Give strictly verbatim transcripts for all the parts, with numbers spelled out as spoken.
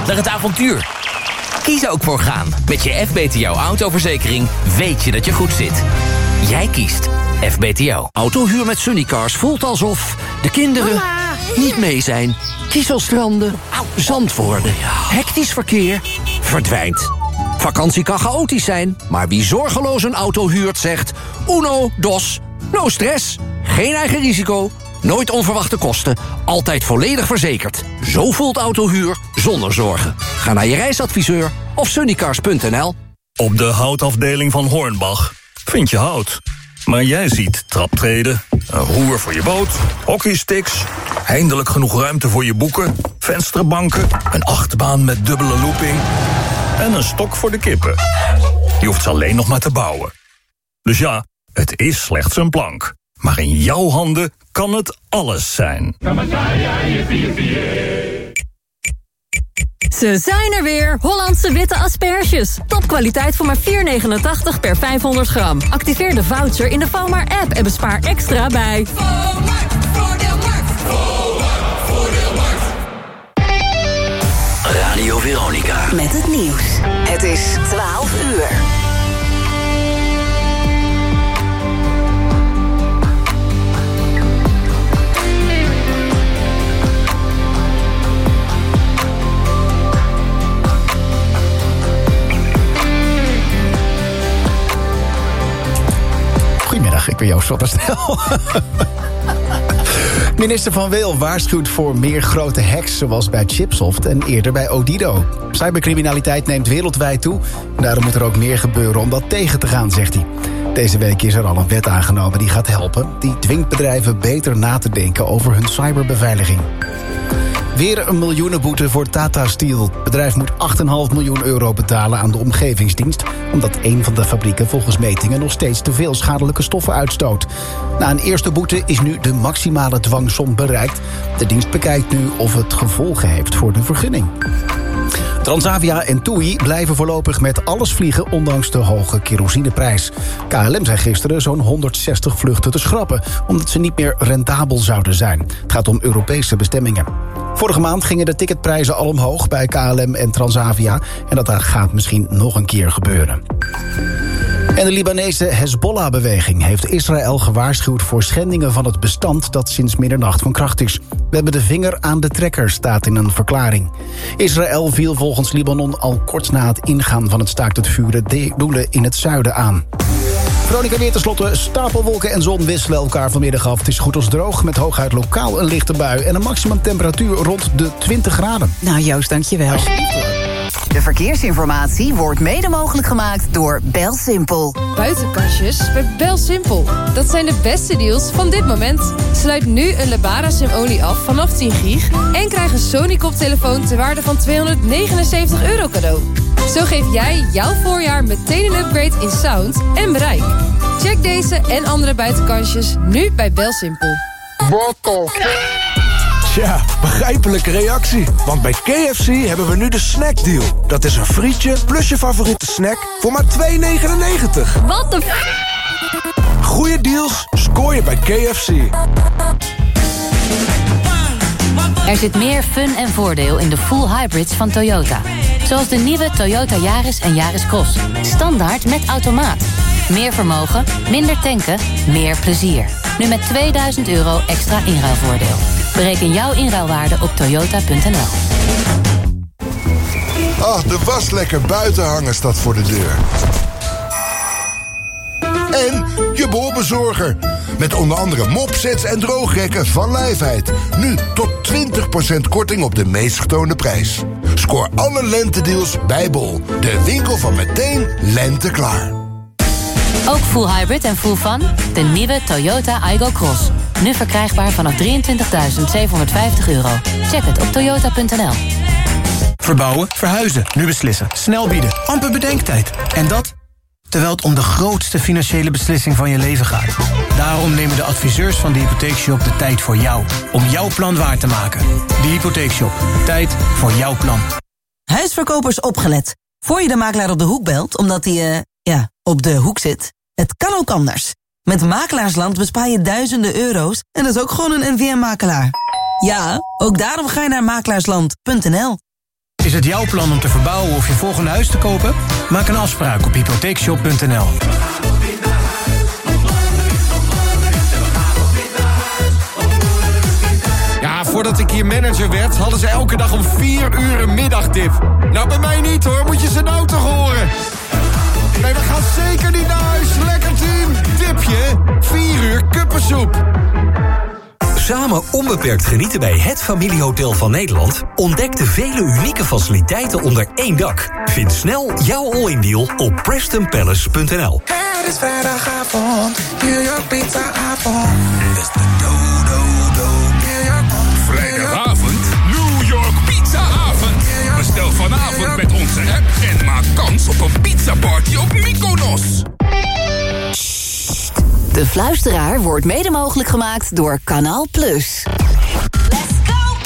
naar het avontuur. Kies ook voor gaan. Met je F B T O autoverzekering weet je dat je goed zit. Jij kiest F B T O. Autohuur met Sunnycars voelt alsof de kinderen Mama. niet mee zijn. Kieselstranden, zandwoorden, hectisch verkeer verdwijnt. Vakantie kan chaotisch zijn, maar wie zorgeloos een auto huurt zegt... Uno, dos, no stress, geen eigen risico, nooit onverwachte kosten... altijd volledig verzekerd. Zo voelt autohuur zonder zorgen. Ga naar je reisadviseur of sunnycars punt n l. Op de houtafdeling van Hornbach vind je hout. Maar jij ziet traptreden, een roer voor je boot, hockeysticks... eindelijk genoeg ruimte voor je boeken, vensterbanken... een achtbaan met dubbele looping en een stok voor de kippen. Je hoeft ze alleen nog maar te bouwen. Dus ja, het is slechts een plank. Maar in jouw handen kan het alles zijn. Ze zijn er weer, Hollandse witte asperges. Topkwaliteit voor maar vier negenentachtig per vijfhonderd gram. Activeer de voucher in de Valmar-app en bespaar extra bij... Valmar, voordeelmarkt. Valmar, voordeelmarkt. Radio Veronica. Met het nieuws. Het is twaalf uur. Goedemiddag, ik ben Joost Watersnel. Minister Van Weel waarschuwt voor meer grote hacks... zoals bij Chipsoft en eerder bij Odido. Cybercriminaliteit neemt wereldwijd toe. En daarom moet er ook meer gebeuren om dat tegen te gaan, zegt hij. Deze week is er al een wet aangenomen die gaat helpen. Die dwingt bedrijven beter na te denken over hun cyberbeveiliging. Weer een miljoenenboete voor Tata Steel. Het bedrijf moet acht komma vijf miljoen euro betalen aan de omgevingsdienst... omdat een van de fabrieken volgens metingen nog steeds te veel schadelijke stoffen uitstoot. Na een eerste boete is nu de maximale dwangsom bereikt. De dienst bekijkt nu of het gevolgen heeft voor de vergunning. Transavia en TUI blijven voorlopig met alles vliegen... ondanks de hoge kerosineprijs. K L M zei gisteren zo'n honderdzestig vluchten te schrappen... omdat ze niet meer rendabel zouden zijn. Het gaat om Europese bestemmingen. Vorige maand gingen de ticketprijzen al omhoog bij K L M en Transavia... en dat gaat misschien nog een keer gebeuren. En de Libanese Hezbollah-beweging heeft Israël gewaarschuwd... voor schendingen van het bestand dat sinds middernacht van kracht is. We hebben de vinger aan de trekker, staat in een verklaring. Israël viel volgens Libanon al kort na het ingaan van het staakt het vuren... de doelen in het zuiden aan. Veronica weer tenslotte. Stapelwolken en zon wisselen elkaar vanmiddag af. Het is goed als droog, met hooguit lokaal een lichte bui... en een maximumtemperatuur rond de twintig graden. Nou Joost, dankjewel. De verkeersinformatie wordt mede mogelijk gemaakt door BelSimpel. Buitenkastjes bij BelSimpel. Dat zijn de beste deals van dit moment. Sluit nu een Lebara Sim-olie af vanaf tien gig... en krijg een Sony-koptelefoon ter waarde van tweehonderdnegenenzeventig euro cadeau. Zo geef jij jouw voorjaar meteen een upgrade in sound en bereik. Check deze en andere buitenkastjes nu bij BelSimpel. What the Tja, begrijpelijke reactie. Want bij K F C hebben we nu de snackdeal. Dat is een frietje plus je favoriete snack voor maar twee negenennegentig. Wat de f***? Goeie deals scoor je bij K F C. Er zit meer fun en voordeel in de full hybrids van Toyota. Zoals de nieuwe Toyota Yaris en Yaris Cross. Standaard met automaat. Meer vermogen, minder tanken, meer plezier. Nu met tweeduizend euro extra inruilvoordeel. Bereken jouw inruilwaarde op toyota punt n l. Ach, de was lekker buiten hangen staat voor de deur. En je bol.bezorger. Met onder andere mopsets en droogrekken van Lijfheid. Nu tot twintig procent korting op de meest getoonde prijs. Scoor alle lentedeals bij Bol. De winkel van meteen lente klaar. Ook full hybrid en full fun? De nieuwe Toyota Aygo Cross. Nu verkrijgbaar vanaf drieëntwintigduizend zevenhonderdvijftig euro. Check het op toyota punt n l. Verbouwen, verhuizen, nu beslissen. Snel bieden, amper bedenktijd. En dat terwijl het om de grootste financiële beslissing van je leven gaat. Daarom nemen de adviseurs van de Hypotheekshop de tijd voor jou. Om jouw plan waar te maken. De Hypotheekshop. Tijd voor jouw plan. Huisverkopers opgelet. Voor je de makelaar op de hoek belt, omdat hij, uh, ja, op de hoek zit. Het kan ook anders. Met Makelaarsland bespaar je duizenden euro's en dat is ook gewoon een N V M-makelaar. Ja, ook daarom ga je naar makelaarsland punt n l. Is het jouw plan om te verbouwen of je volgende huis te kopen? Maak een afspraak op hypotheekshop punt n l. Ja, voordat ik hier manager werd, hadden ze elke dag om vier uur een middagdip. Nou, bij mij niet hoor, moet je ze nou toch horen? Nee, we gaan zeker niet naar huis. Lekker team. Dipje, vier uur kuppensoep. Samen onbeperkt genieten bij het familiehotel van Nederland? Ontdek de vele unieke faciliteiten onder één dak. Vind snel jouw all-in deal op preston palace punt n l. Het is vrijdagavond, New York pizza avond. Het is de do-do-do. Vrijdagavond, New York pizza avond. Bestel vanavond met onze app en maak kans op een pizza party op Mykonos. De Fluisteraar wordt mede mogelijk gemaakt door Kanaal Plus. Let's go!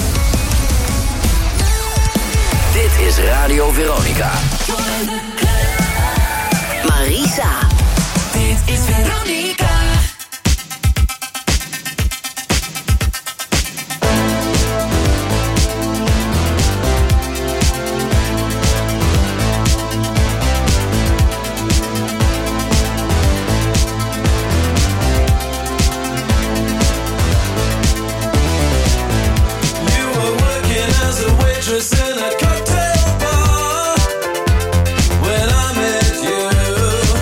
Dit is Radio Veronica. Marisa. Dit is Veronica. In a cocktail bar when I met you.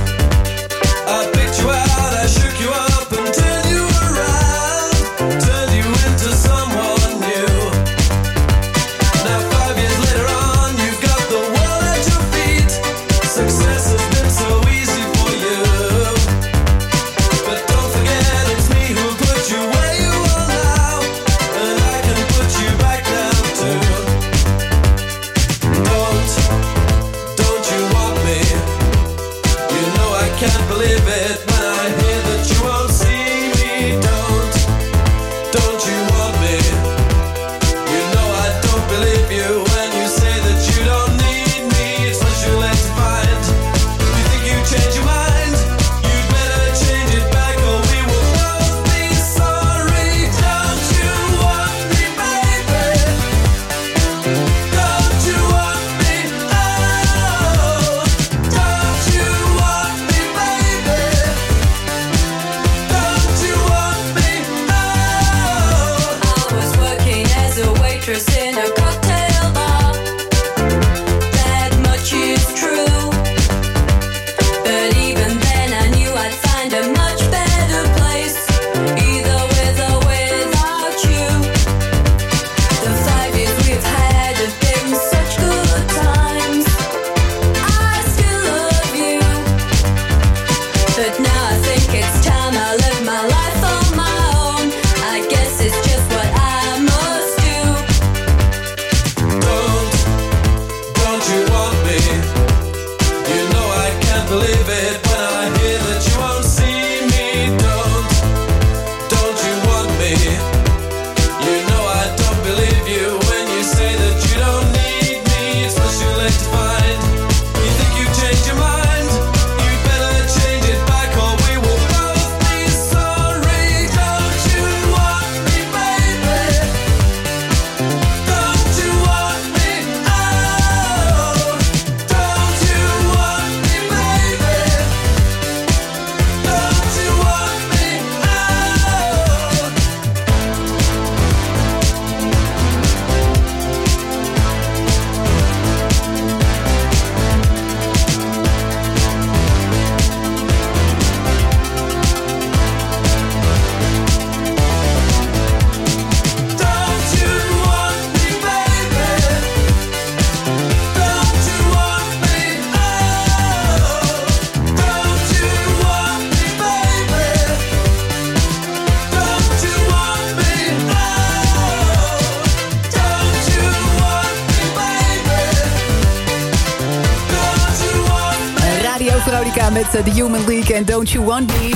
Veronica met uh, The Human League en Don't You Want Me.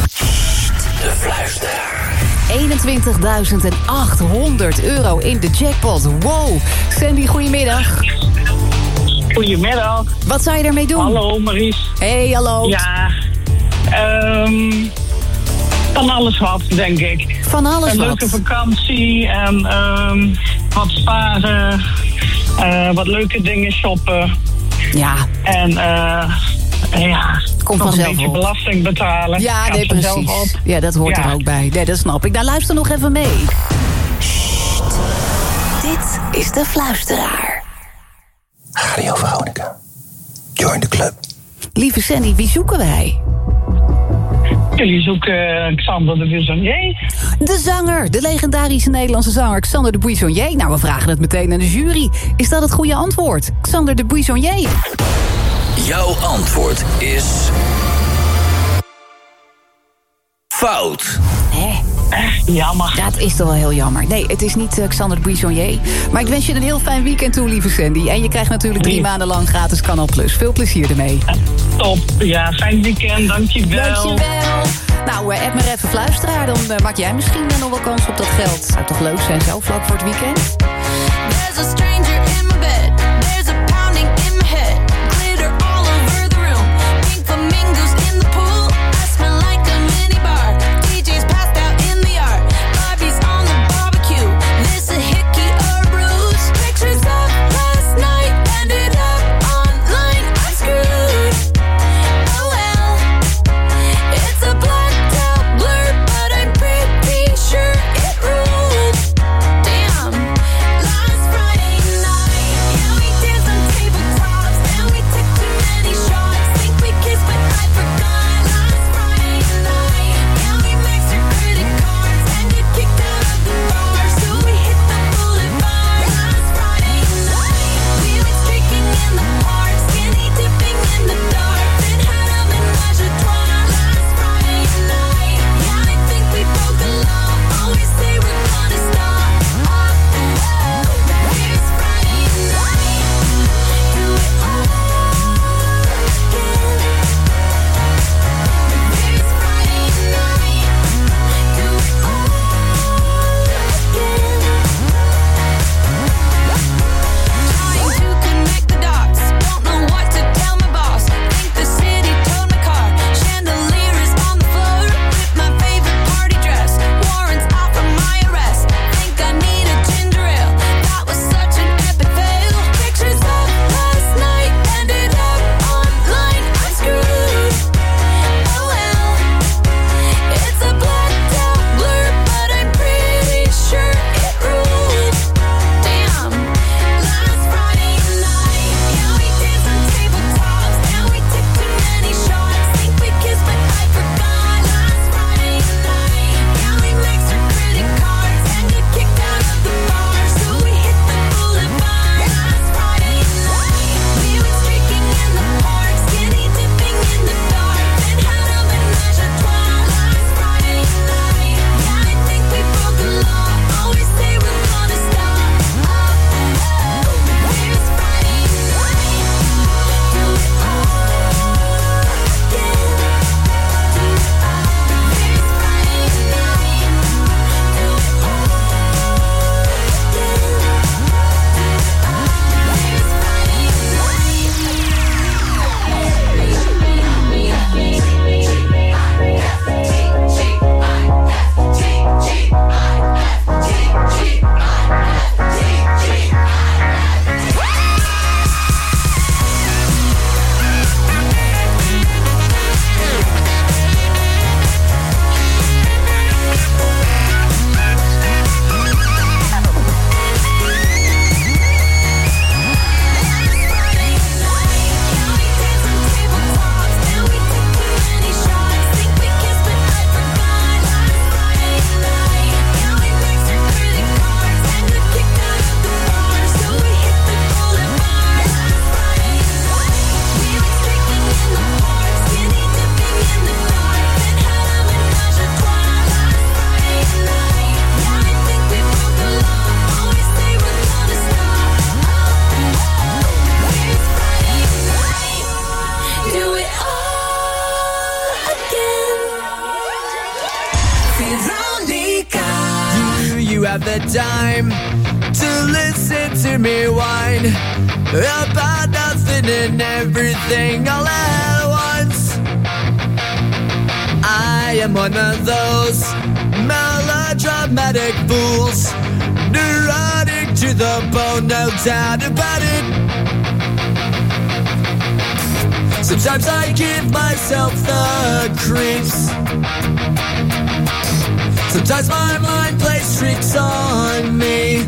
De Fluisteraar. eenentwintigduizend achthonderd euro in de jackpot. Wow. Sandy, goedemiddag. Goedemiddag. Wat zou je ermee doen? Hallo, Maries. Hey, hallo. Ja, um, van alles wat, denk ik. Van alles een wat? Een leuke vakantie en um, wat sparen. Uh, wat leuke dingen shoppen. Ja. En uh, ja, komt nog vanzelf een beetje op. belasting betalen. Ja, Gaat nee, vanzelf precies. op. Ja, dat hoort Ja. er ook bij. Nee, dat snap ik. Nou, luister nog even mee. Dit is De Fluisteraar. Radio Veronica. Join the club. Lieve Sandy, wie zoeken wij? Jullie zoeken Xander de Buissonnier. De zanger, de legendarische Nederlandse zanger Xander de Buissonnier. Nou, we vragen het meteen aan de jury. Is dat het goede antwoord? Xander de Buissonnier. Jouw antwoord is... fout. Hé? Jammer. Dat is toch wel heel jammer. Nee, het is niet uh, Xander de Buissonnier. Maar ik wens je een heel fijn weekend toe, lieve Sandy. En je krijgt natuurlijk drie Lief. maanden lang gratis Canal Plus. Veel plezier ermee. Top. Ja, fijn weekend. Dankjewel. Dankjewel. Nou, uh, app maar even Fluisteraar. Dan uh, maak jij misschien uh, nog wel kans op dat geld. Zou toch leuk zijn zo, vlak voor het weekend? There's a stranger in my bed. There's a pounding in my head. Glitter all over the room. Pink flamingos in the pool. I smell like a mini bar. D J's passed out in the yard. Barbie's on the barbecue. This a hickey or a bruise. Pictures of last night ended up online. I'm screwed. Oh well. It's a blacked out blur, but I'm pretty sure it ruled. Damn. Last Friday night, yeah, we danced on tabletops, and we took too many shots. Think we kissed, but I forgot. Last Friday night, yeah, we maxed our credit cards and get kicked out of the bar, so we hit the boulevard. Last Friday night, we went streaking in the park, skinny dipping in the dark, then had a menage a trois. Last Friday night, yeah, I think we broke the law. Always say we're gonna stop. Here's Friday night, do it all again. Here's Friday night, do it all again. Trying to connect the dots, don't know what to tell my boss. Think the city towed my car, chandelier is on the floor. With my favorite party dress, warrants out for my arrest. Think I need a ginger ale, that was such an epic fail. Pictures of last night ended up online. I'm screwed. Oh well, it's a blacked out blur, but I'm pretty sure it ruled. Damn. Last Friday night, yeah, we danced on tabletops, and we took too many shots. Think we kissed, but I forgot. Last Friday night, yeah, we maxed our credit cards and get kicked out of the bar, so we hit the boulevard. Last Friday night, we went streaking in the park, skinny dipping in the dark, then had a menage a trois. Last Friday night, yeah, I think we broke the law. Always say we're gonna stop. Here's Friday night, do it all again. Here's Friday night, do it all do it all again. Veronica. Do you have the time to listen to me whine about nothing and everything all at once? I am one of those melodramatic fools, neurotic to the bone, no doubt about it. Sometimes I give myself the creeps. Sometimes my mind plays tricks on me.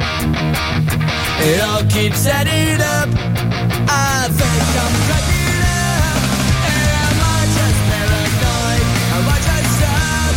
It all keeps adding up. I think I'm cracking up. Am I just paranoid? Am I just up?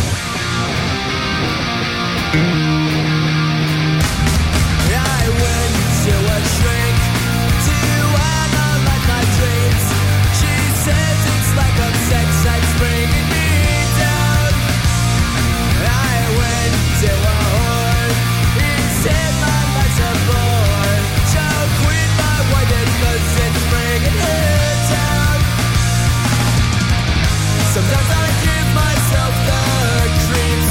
I went to a shrink to analyze my dreams. She says it's like a sex that's bringing me down. I went to a whore. He said my life's a bore. So quit my white cause it's bringing her down. Sometimes I give myself the creeps.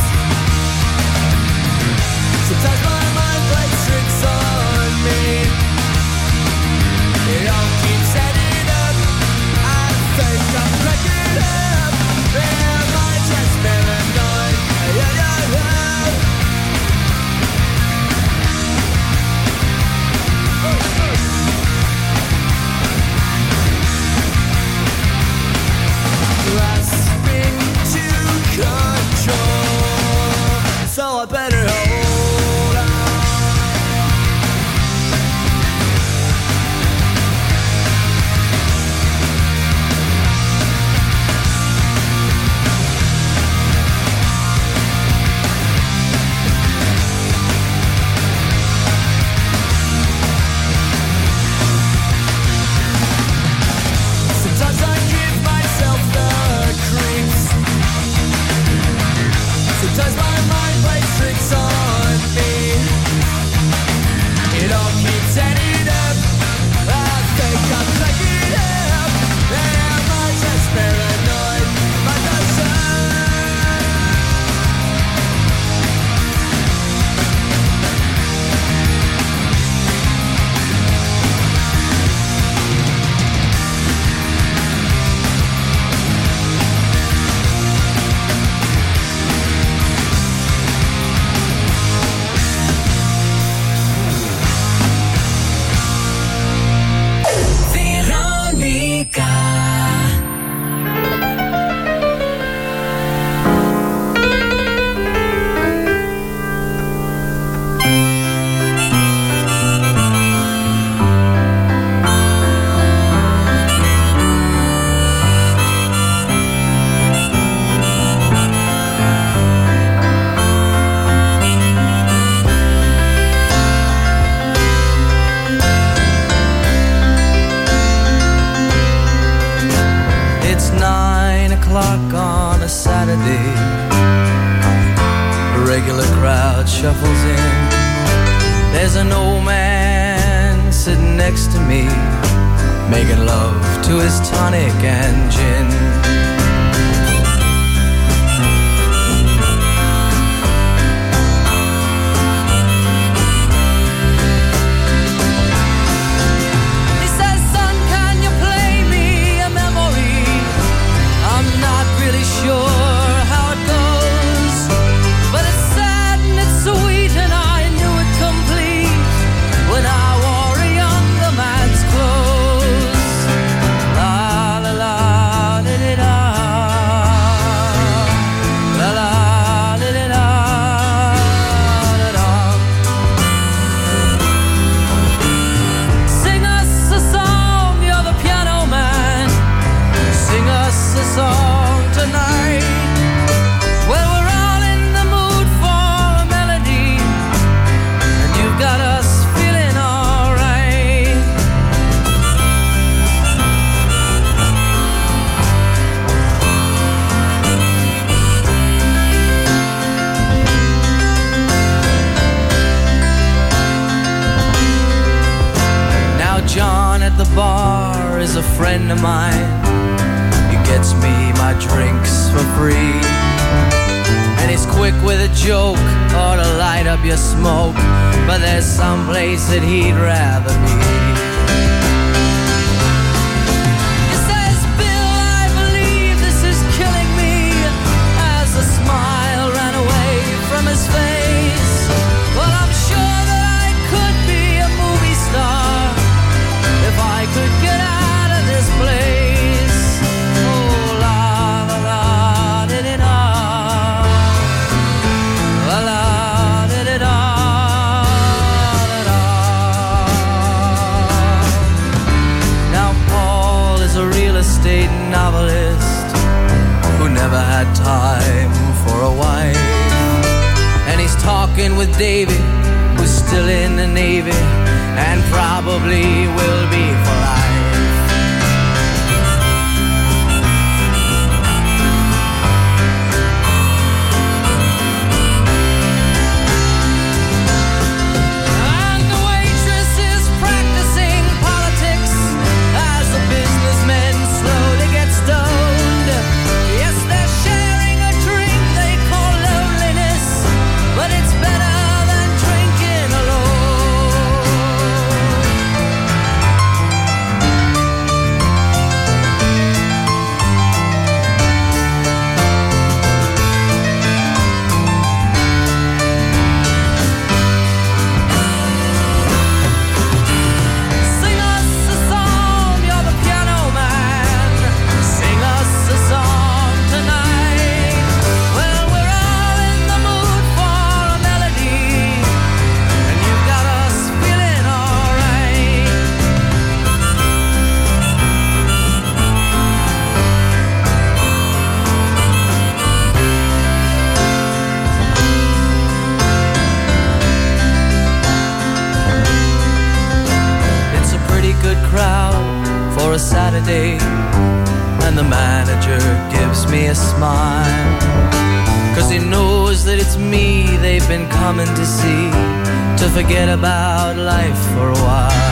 Sometimes my mind plays tricks on me. It all keeps adding up. I think I'm cracking up. Am I just paranoid? Yeah, yeah, yeah. Grasping to control, so I better hold on. Sometimes I give myself the creeps. Sometimes my mind plays tricks on me. It all keeps adding up. I think I'm cracking up. Am I just paranoid? Am I just Veronica. It's nine o'clock on a Saturday. A regular crowd shuffles in. There's an old man sitting next to me, making love to his tonic and gin. He says, son, can you play me a memory? I'm not really sure how it goes, but it's sad and it's sweet and I knew it complete when I wore a younger man's clothes. La la la da da da. La la da da da da da. Sing us a song, you're the piano man. Sing us a song tonight. Well, we're all in the mood for a melody, and you've got us feeling alright. Now John at the bar is a friend of mine. He gets me my drinks for free, and he's quick with a joke or to light up your smoke, but there's some place that he'd rather be. He says, Bill, I believe this is killing me, as a smile ran away from his face. Well, I'm sure that I could never had time for a wife. And he's talking with David, who's still in the Navy, and probably will be for life. Saturday, and the manager gives me a smile, 'cause he knows that it's me they've been coming to see, to forget about life for a while.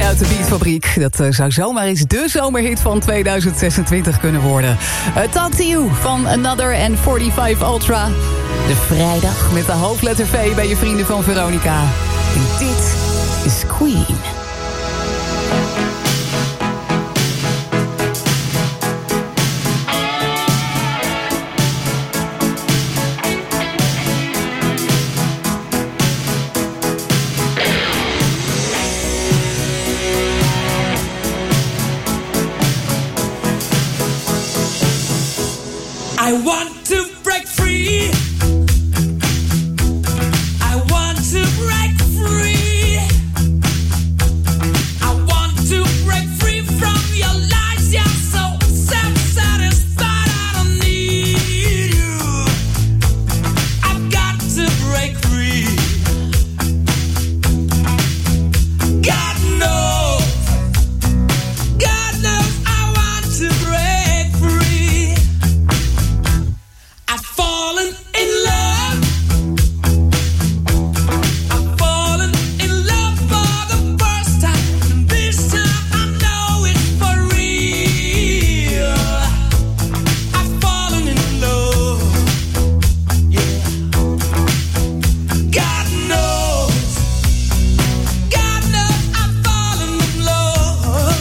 uit de Beatfabriek. Dat uh, zou zomaar eens de zomerhit van tweeduizend zesentwintig kunnen worden. Uh, Talk to You van Another en vijfenveertig Ultra. De vrijdag met de hoofdletter V bij je vrienden van Veronica. En dit is Queen. I want to break free. I want to break free. I want to break free from your lies. You're so self-satisfied. I don't need you. I've got to break free. God knows. God knows I want to break free. I've fallen in love. I've fallen in love for the first time. And this time I know it's for real. I've fallen in love. Yeah. God knows. God knows I've fallen in love.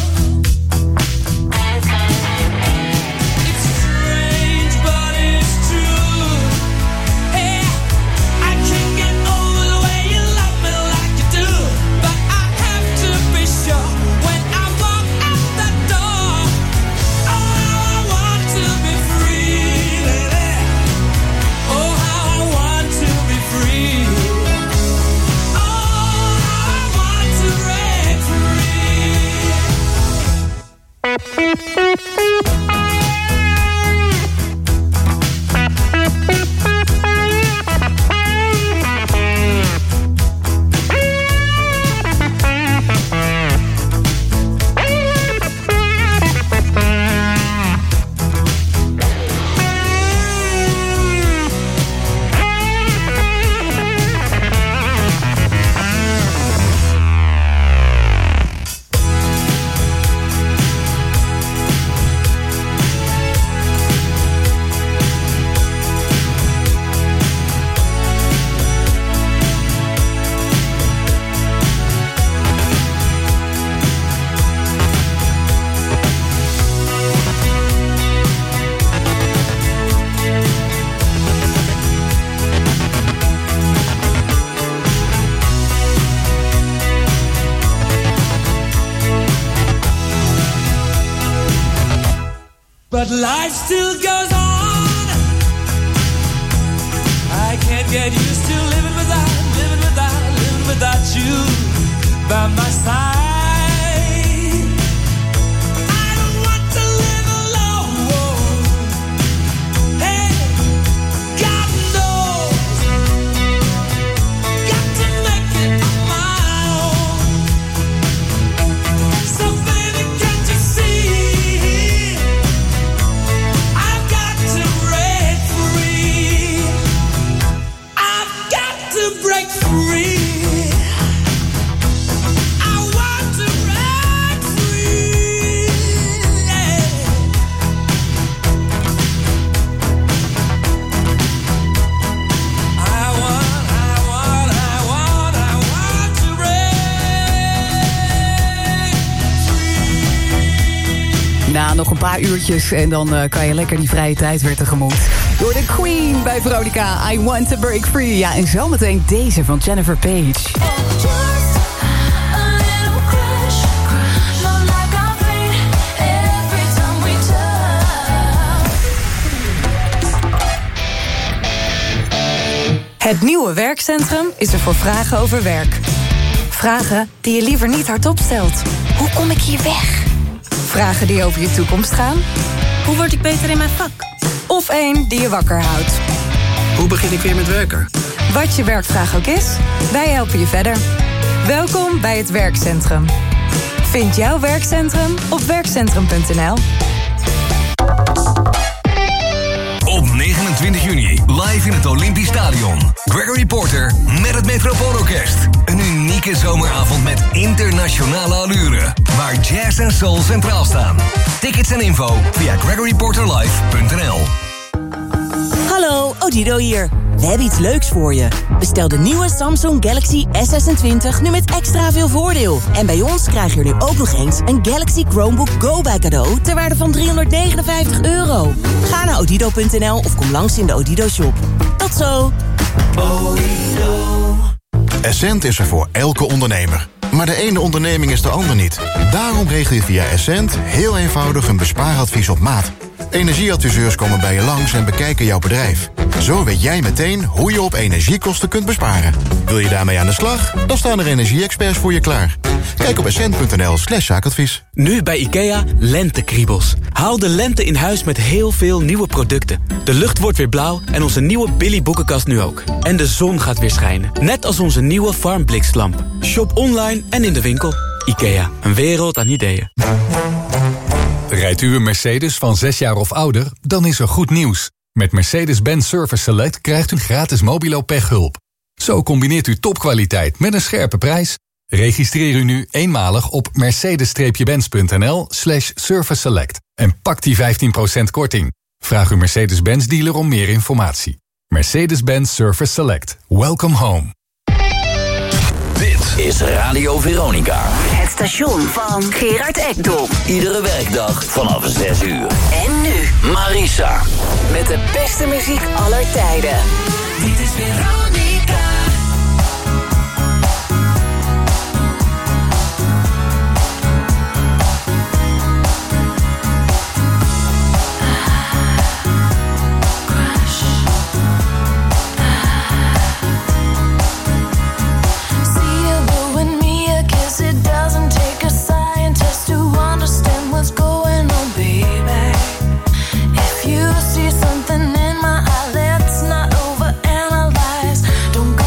It's strange, but it's true. Hey, I can't get over the way you love me like you do. But I have to be sure when I walk out the door. Oh, how I want to be free, baby. Oh, how I want to be free. Oh, how I want to break But life still goes on. I can't get used to living without, living without, living without you by my side. I don't want to live alone. Hey, God knows. Got to make it on my own. So baby, can't you see? I've got to break free. I've got to break free. I want to break free. Yeah. I want, I want, I want, I want to break. Na nog een paar uurtjes en dan uh, kan je lekker die vrije tijd weer tegemoet. Door de Queen bij Veronica, I Want to Break Free. Ja, en zometeen deze van Jennifer Page. Het nieuwe werkcentrum is er voor vragen over werk. Vragen die je liever niet hardop stelt. Hoe kom ik hier weg? Vragen die over je toekomst gaan. Hoe word ik beter in mijn vak? Of één die je wakker houdt. Hoe begin ik weer met werken? Wat je werkvraag ook is, wij helpen je verder. Welkom bij het werkcentrum. Vind jouw werkcentrum op werkcentrum punt n l. Op negenentwintig juni, live in het Olympisch Stadion. Gregory Porter met het Metropoolorkest. Een unieke unieke zomeravond met internationale allure. Waar jazz en soul centraal staan. Tickets en info via gregory porter live punt n l. Hallo, Odido hier. We hebben iets leuks voor je. Bestel de nieuwe Samsung Galaxy S zesentwintig nu met extra veel voordeel. En bij ons krijg je er nu ook nog eens een Galaxy Chromebook Go bij cadeau ter waarde van driehonderdnegenenvijftig euro. Ga naar odido punt n l of kom langs in de Odido shop. Tot zo. Essent is er voor elke ondernemer. Maar de ene onderneming is de ander niet. Daarom regel je via Essent heel eenvoudig een bespaaradvies op maat. Energieadviseurs komen bij je langs en bekijken jouw bedrijf. Zo weet jij meteen hoe je op energiekosten kunt besparen. Wil je daarmee aan de slag? Dan staan er energie-experts voor je klaar. Kijk op essent punt n l slash zaakadvies. Nu bij IKEA lentekriebels. Haal de lente in huis met heel veel nieuwe producten. De lucht wordt weer blauw en onze nieuwe Billy boekenkast nu ook. En de zon gaat weer schijnen. Net als onze nieuwe Farmblixlamp. Shop online en in de winkel. IKEA, een wereld aan ideeën. Rijdt u een Mercedes van zes jaar of ouder, dan is er goed nieuws. Met Mercedes-Benz Service Select krijgt u gratis mobilo pechhulp. Zo combineert u topkwaliteit met een scherpe prijs. Registreer u nu eenmalig op mercedes-benz punt n l slash service select en pak die vijftien procent korting. Vraag uw Mercedes-Benz dealer om meer informatie. Mercedes-Benz Service Select. Welcome home. Dit is Radio Veronica. Het station van Gerard Ekdom. Iedere werkdag vanaf zes uur. En nu Marisa. met de beste muziek aller tijden. Dit is Veronica. Something in my eye, let's not overanalyze. Don't go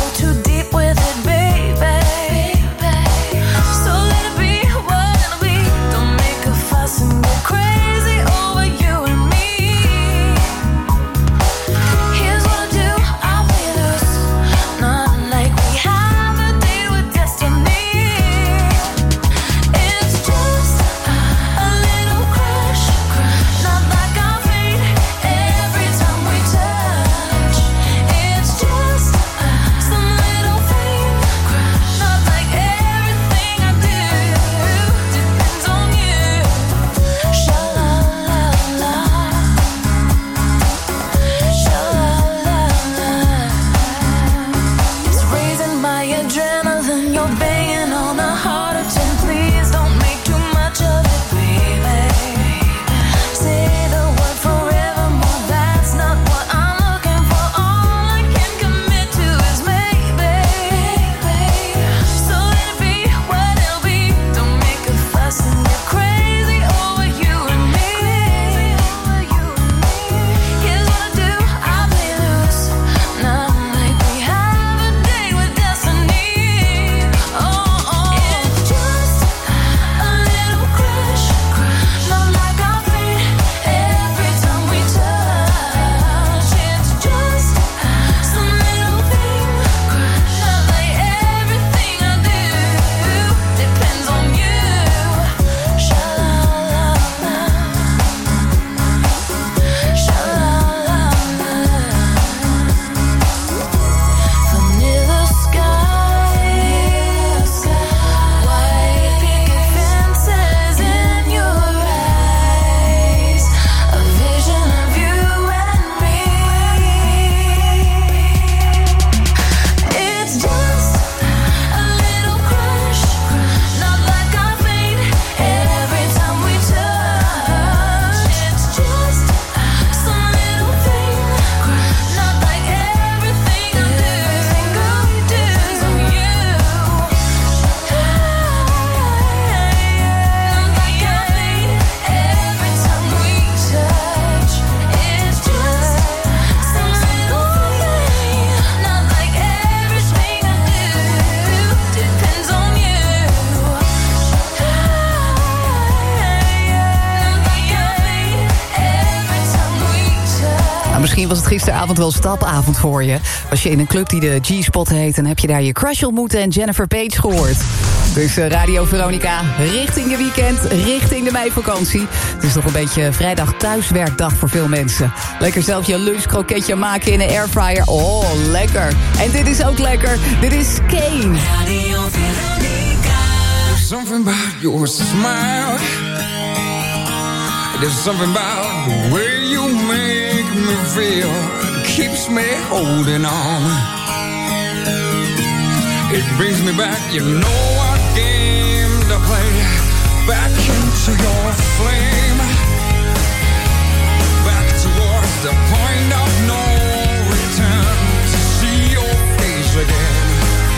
misschien was het gisteravond wel stapavond voor je. Was je in een club die de G-Spot heet... en heb je daar je crush ontmoeten en Jennifer Page gehoord. Dus uh, Radio Veronica, richting je weekend, richting de meivakantie. Het is toch een beetje vrijdag thuiswerkdag voor veel mensen. Lekker zelf je lunchkroketje maken in een airfryer. Oh, lekker. En dit is ook lekker. Dit is Kane. Radio Veronica. There's something about your smile. There's something about the way you make me feel. It keeps me holding on. It brings me back, you know what game to play. Back into your flame. Back towards the point of no return. To see your face again.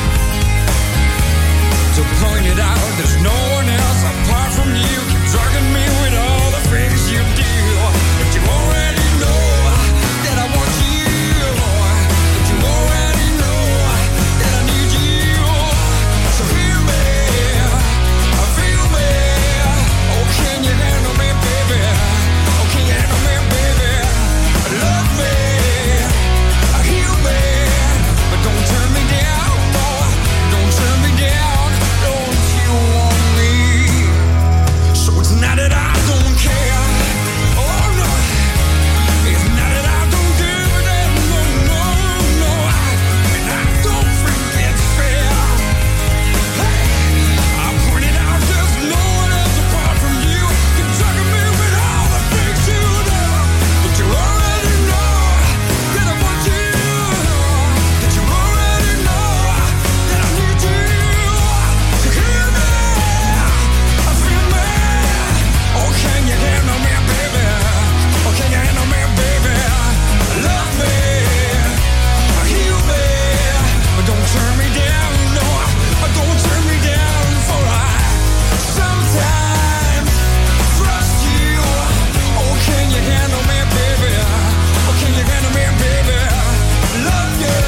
To point it out, there's no one else apart from you. Keep drugging me with all the things you do. But you already know that I want you. But you already know that I need you. So hear me, feel me. Oh, can you handle me, baby? Oh, can you handle me, baby? Love me, heal me. But don't turn me down, boy. Don't turn me down. Don't you want me? So it's not that I don't care. Oh no, it's not that I don't give a damn. No, no, no. And I don't think it's fair. Hey, I pointed out there's no one else apart from you. You're drugging me with all the things you do. But you already know that I want you. That you already know that I need you. So hear me, feel me. Oh, can you handle me, baby? Oh, can you handle me, baby? Love me, heal me. But don't turn me down, no. Don't turn me down, for I sometimes trust you. Oh, can you handle me, baby? Oh, can you handle me, baby? Love you,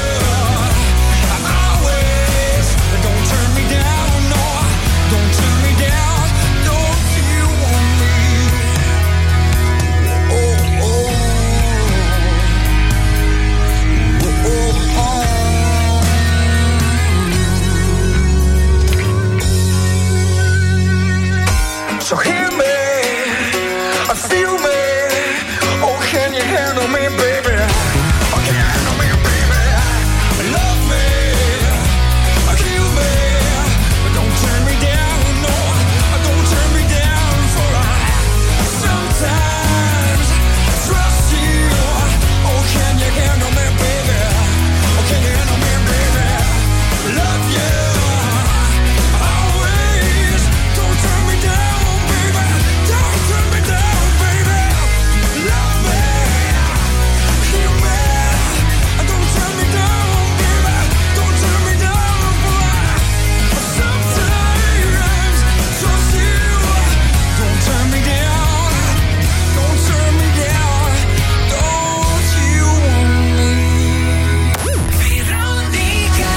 always. But don't turn me down, no. Don't turn me down. Don't you want me? Oh, oh. Oh, oh, oh. So hear me, feel me. Oh, can you handle me, baby? Oh, can you handle me, baby? Love me, heal me. But don't turn me down, no. Don't turn me down, for I sometimes trust you. Oh, can you handle me, baby? Oh, can you handle me, baby? Love you, always. Don't turn me down, baby. Don't turn me down, baby. Love me, heal me. Don't turn me down, baby. Don't turn me down, boy. Sometimes trust you. Don't turn me down. Don't turn me down. Don't you want me? Veronica.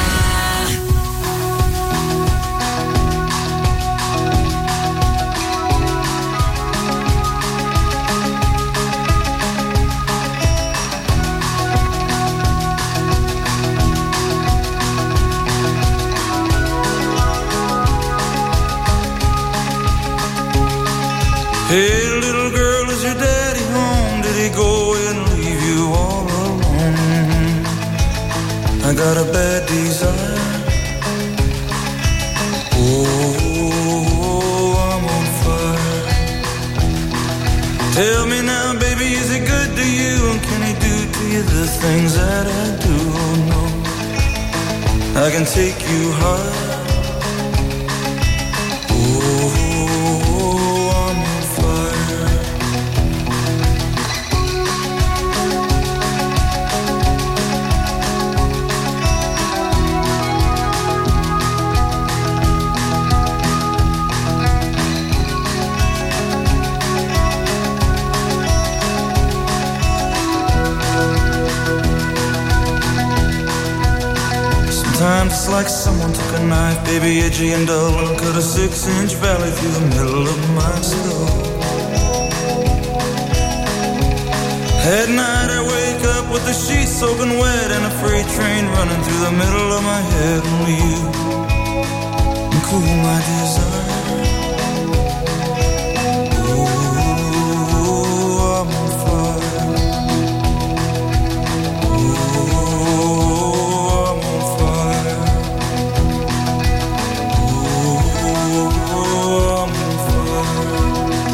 Hey, little girl, is your daddy home? Did he go and leave you all alone? I got a bad desire. Oh, I'm on fire. Tell me now, baby, is he good to you? And can he do to you the things that I do? Oh, no, I can take you high. Sometimes it's like someone took a knife, baby, edgy and dull, and cut a six-inch valley through the middle of my skull. At night I wake up with the sheets soaking wet and a freight train running through the middle of my head. Only you can cool my desire. Oh, I'm on fire. Oh, I'm on fire. Oh, I'm on fire.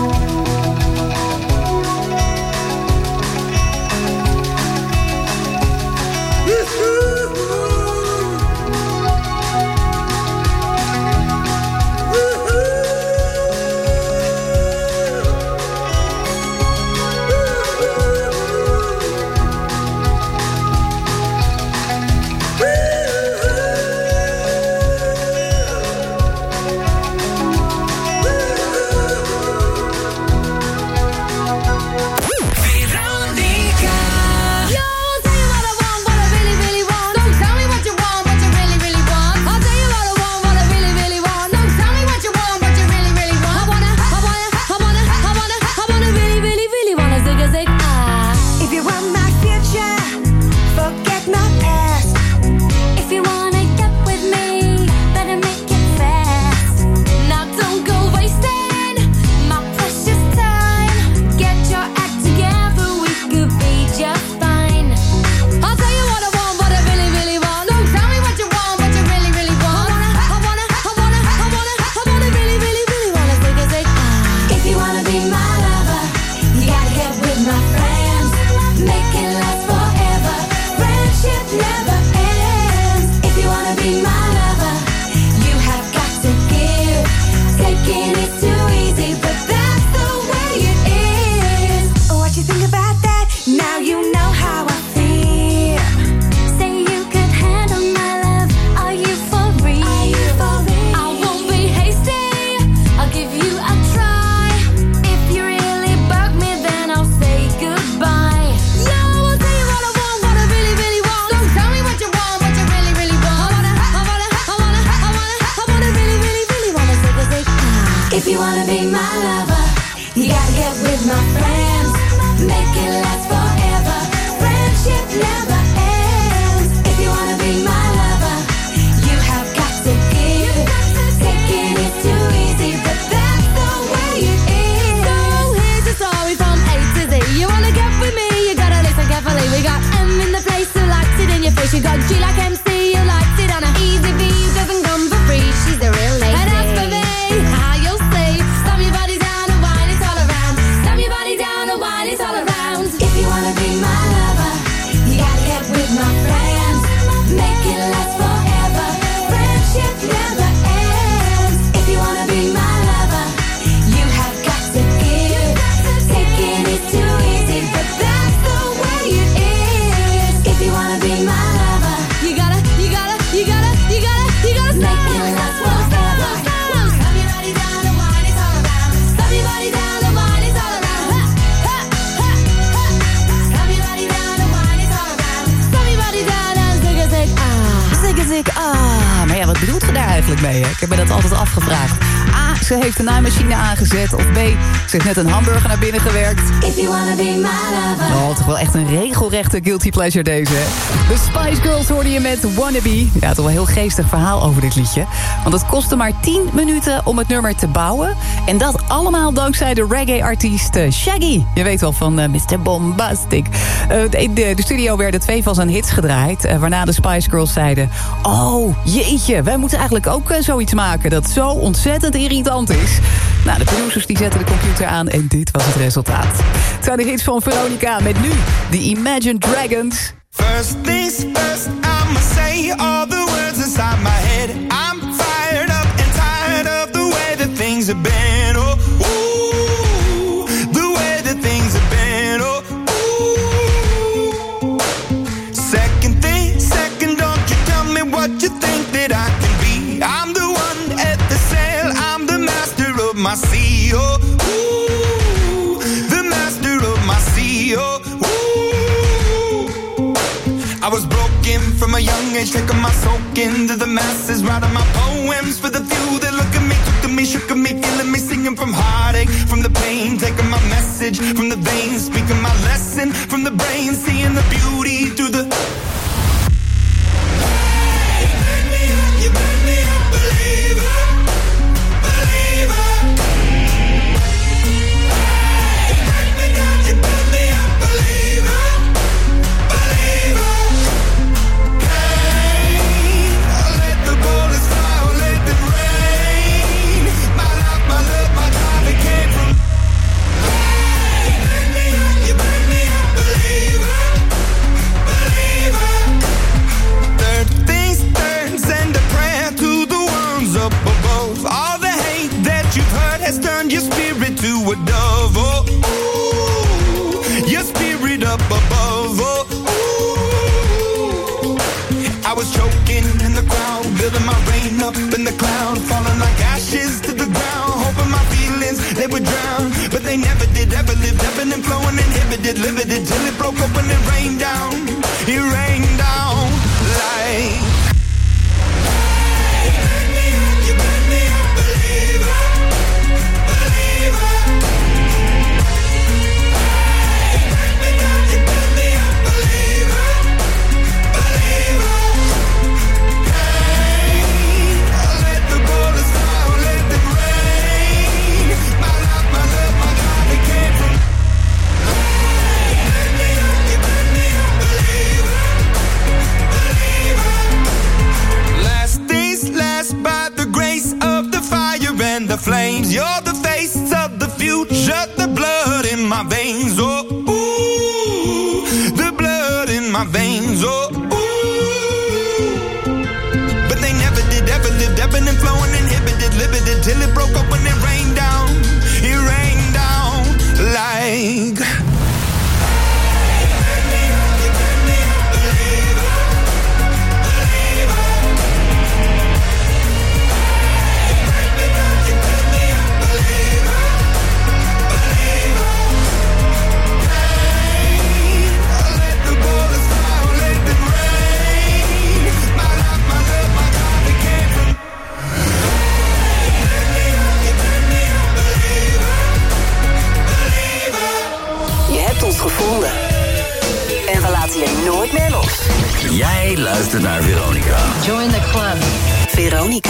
Ik heb me dat altijd afgevraagd. A, ze heeft een naaimachine aangezet. Of B, ze heeft net een hamburger naar binnen gewerkt. If you wanna be my lover. Oh, toch wel echt een regelrechte guilty pleasure deze, hè? De Spice Girls hoorde je met Wannabe. Ja, toch wel een heel geestig verhaal over dit liedje. Want het kostte maar tien minuten om het nummer te bouwen. En dat allemaal dankzij de reggae-artiest Shaggy. Je weet wel van uh, mister Bombastic. Uh, in de, de studio werden twee van zijn hits gedraaid. Uh, waarna de Spice Girls zeiden... Oh, jeetje, wij moeten eigenlijk ook uh, zoiets maken... dat zo ontzettend irritant is. Nou, de producers die zetten de computer aan en dit was het resultaat. Het zijn de hits van Veronica met nu de Imagine Dragons. First things first, I'ma say all the words inside my head. I'm fired up and tired of the way that things have been. Oh, ooh, the way that things have been. Oh, ooh. Second thing, second, don't you tell me what you think that I can be. I'm the one at the sail, I'm the master of my sea. Oh, ooh, the master of my sea. Oh, I was broken from a young age, taking my soak into the masses, writing my poems for the few that look at me, took to me, shook at me, feeling me, singing from heartache, from the pain, taking my message from the veins, speaking my lesson from the brain, seeing the beauty a dove, oh, ooh, your spirit up above, oh, ooh. I was choking in the crowd, building my rain up in the cloud, falling like ashes to the ground, hoping my feelings, they would drown, but they never did, ever lived, ebbing and flowing, inhibited, limited, till it broke open and rained down, it rained down like... The flames, you're the face of the future, the blood in my veins, oh, ooh, the blood in my veins, oh, ooh. But they never did, ever lived, ebbing and flowing, inhibited, limited, till it broke up when it rained down, it rained down like... Gevonden. En we laten je nooit meer los. Jij luistert naar Veronica. Join the club. Veronica.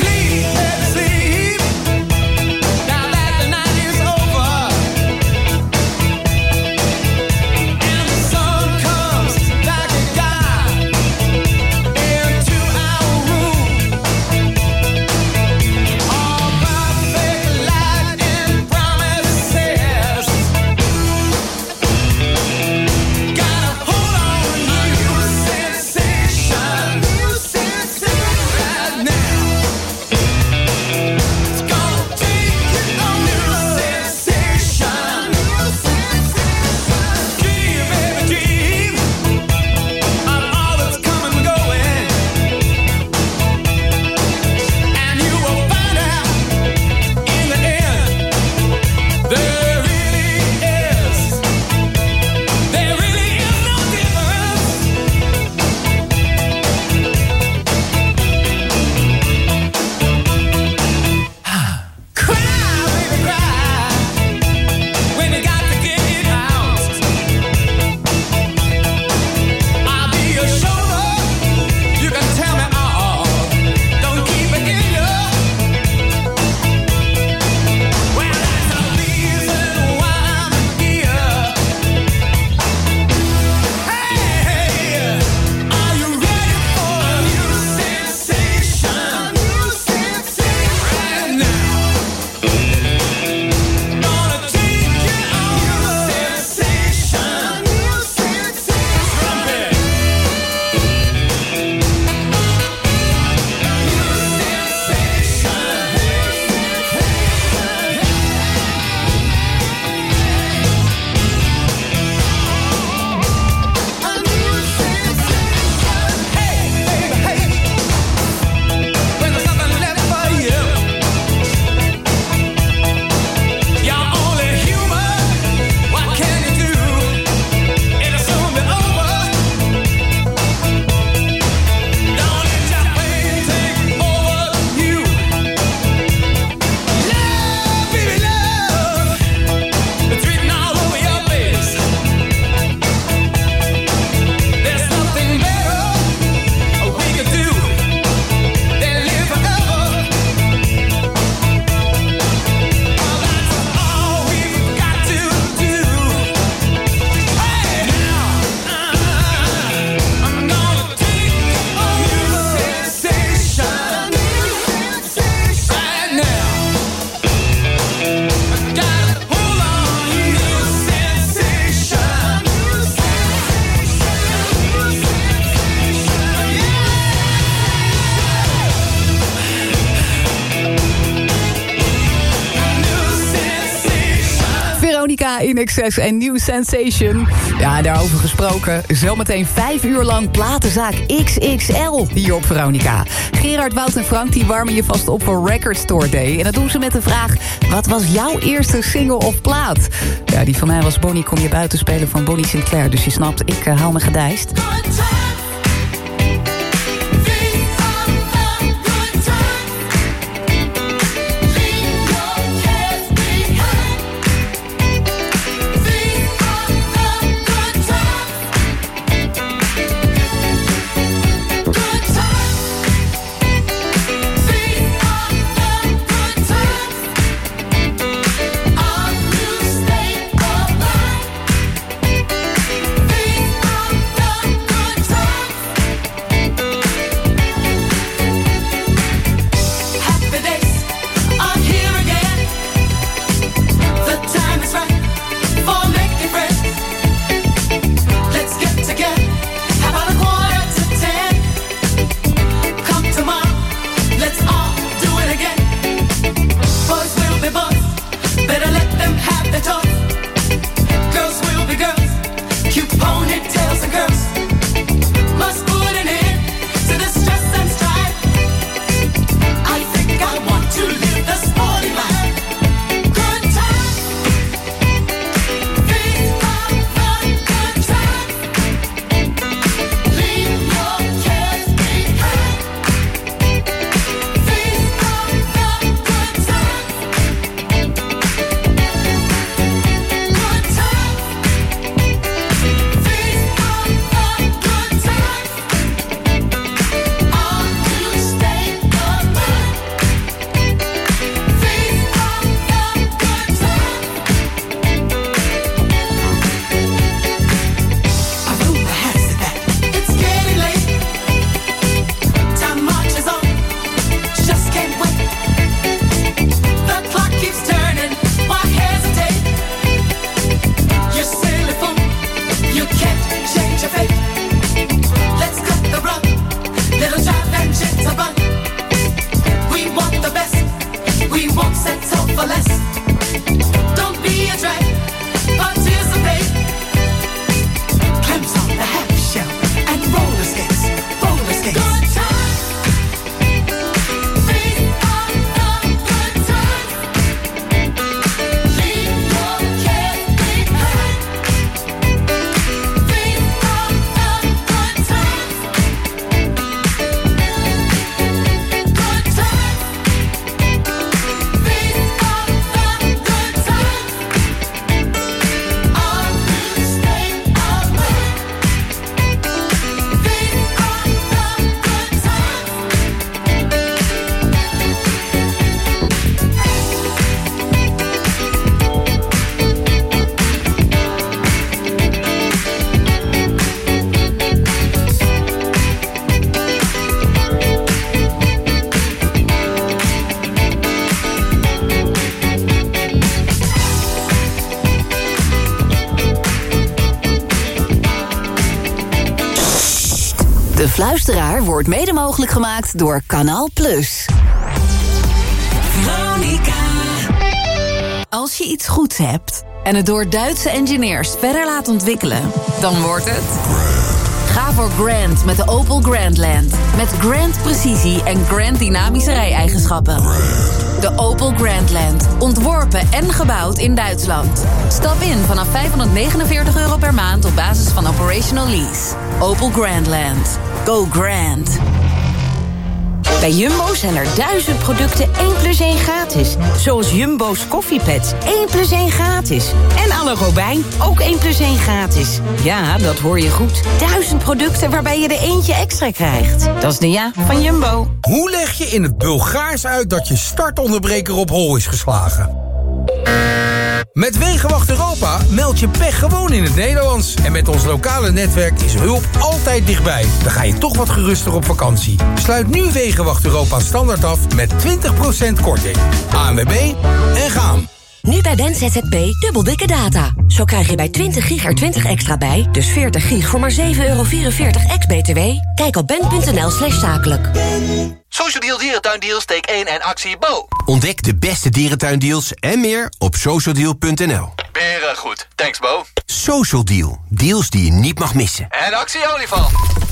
Now that the night is over, Veronica, In Excess en New Sensation. Ja, daarover gesproken. Zometeen vijf uur lang platenzaak X X L hier op Veronica. Gerard, Wout en Frank die warmen je vast op voor Record Store Day. En dat doen ze met de vraag: wat was jouw eerste single of plaat? Ja, die van mij was Bonnie Kom Je Buiten spelen van Bonnie Sinclair. Dus je snapt, ik uh, hou me gedijst. De Fluisteraar wordt mede mogelijk gemaakt door Kanaal Plus. Veronica. Als je iets goeds hebt en het door Duitse engineers verder laat ontwikkelen, dan wordt het... Ga voor Grand met de Opel Grandland. Met Grand precisie en Grand dynamische rij-eigenschappen. De Opel Grandland. Ontworpen en gebouwd in Duitsland. Stap in vanaf vijfhonderdnegenenveertig euro per maand op basis van operational lease. Opel Grandland. Go Grand. Bij Jumbo zijn er duizend producten één plus één gratis. Zoals Jumbo's koffiepads, één plus één gratis. En alle Robijn, ook één plus één gratis. Ja, dat hoor je goed. Duizend producten waarbij je er eentje extra krijgt. Dat is de ja van Jumbo. Hoe leg je in het Bulgaars uit dat je startonderbreker op hol is geslagen? Met Wegenwacht Europa meld je pech gewoon in het Nederlands. En met ons lokale netwerk is hulp altijd dichtbij. Dan ga je toch wat geruster op vakantie. Sluit nu Wegenwacht Europa standaard af met twintig procent korting. A N W B en gaan. Nu bij Ben Z Z P dubbel dikke data. Zo krijg je bij twintig gig er twintig extra bij. Dus veertig gig voor maar zeven euro vierenveertig ex-B T W. Kijk op ben punt n l slash zakelijk. Social Deal Dierentuindeals, steek één en actie Bo. Ontdek de beste dierentuindeals en meer op social deal punt n l. Beren goed. Thanks, Bo. Social Deal. Deals die je niet mag missen. En actie olifant.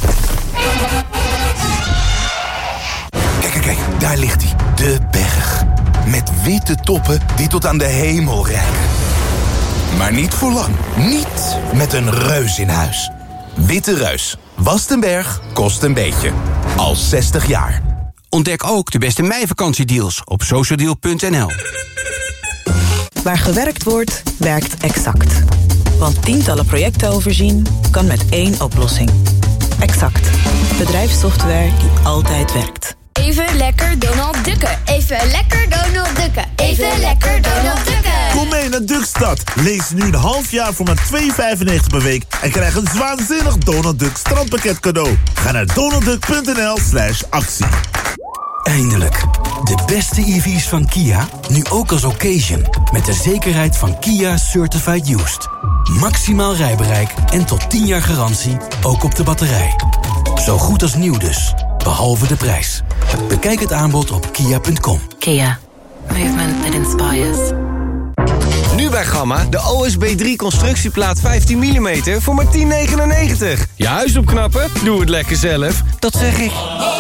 Kijk, kijk, kijk, daar ligt hij. De berg. Met witte toppen die tot aan de hemel reiken. Maar niet voor lang. Niet met een reus in huis. Witte Reus. Wast een berg, kost een beetje. Al zestig jaar. Ontdek ook de beste meivakantiedeals op social deal punt n l. Waar gewerkt wordt, werkt Exact. Want tientallen projecten overzien kan met één oplossing. Exact. Bedrijfssoftware die altijd werkt. Even lekker Donald Ducken. Even lekker Donald Ducken. Even lekker Donald Ducken. Kom mee naar Duckstad. Lees nu een half jaar voor maar twee vijfennegentig per week... en krijg een waanzinnig Donald Duck strandpakket cadeau. Ga naar donaldduck punt n l slash actie. Eindelijk. De beste E V's van Kia, nu ook als occasion. Met de zekerheid van Kia Certified Used. Maximaal rijbereik en tot tien jaar garantie, ook op de batterij. Zo goed als nieuw dus, behalve de prijs. Bekijk het aanbod op kia punt com. Kia. Movement that inspires. Nu bij Gamma, de O S B drie constructieplaat vijftien millimeter voor maar tien negenennegentig. Je huis opknappen? Doe het lekker zelf. Dat zeg ik.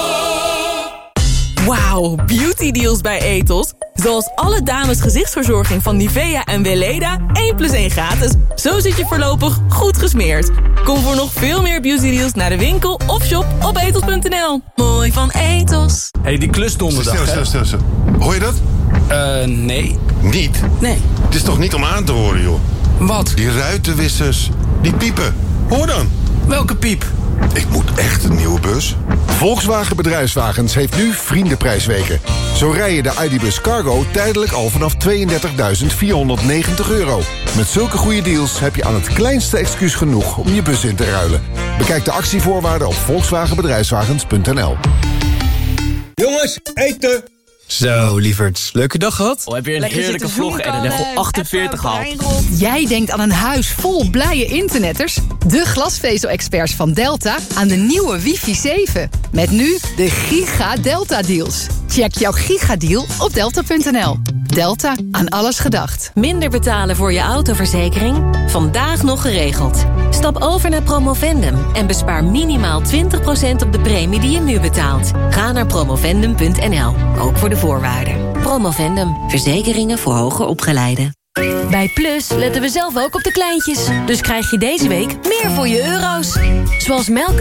Wauw, beauty deals bij Etos. Zoals alle dames gezichtsverzorging van Nivea en Weleda, één plus één gratis. Zo zit je voorlopig goed gesmeerd. Kom voor nog veel meer beauty deals naar de winkel of shop op etos punt n l. Mooi van Etos. Hey, die klus donderdag, Stil, stil, stil, stil. Hoor je dat? Eh, uh, nee. Niet? Nee. Het is toch niet om aan te horen, joh? Wat? Die ruitenwissers. Die piepen. Hoor dan. Welke piep? Ik moet echt een nieuwe bus. Volkswagen Bedrijfswagens heeft nu vriendenprijsweken. Zo rij je de I D Bus Cargo tijdelijk al vanaf tweeëndertigduizend vierhonderdnegentig euro. Met zulke goede deals heb je aan het kleinste excuus genoeg om je bus in te ruilen. Bekijk de actievoorwaarden op volkswagen bedrijfswagens punt n l. Jongens, eten! Zo, lieverds. Leuke dag gehad? Oh, heb je een Lekker heerlijke vlog en een level achtenveertig gehaald. Jij denkt aan een huis vol blije internetters? De glasvezel-experts van Delta aan de nieuwe wifi zeven. Met nu de Giga Delta Deals. Check jouw gigadeal op delta punt n l. Delta, aan alles gedacht. Minder betalen voor je autoverzekering? Vandaag nog geregeld. Stap over naar Promovendum en bespaar minimaal twintig procent op de premie die je nu betaalt. Ga naar promovendum punt n l, ook voor de voorwaarden. Promovendum, verzekeringen voor hoger opgeleiden. Bij Plus letten we zelf ook op de kleintjes. Dus krijg je deze week meer voor je euro's. Zoals melk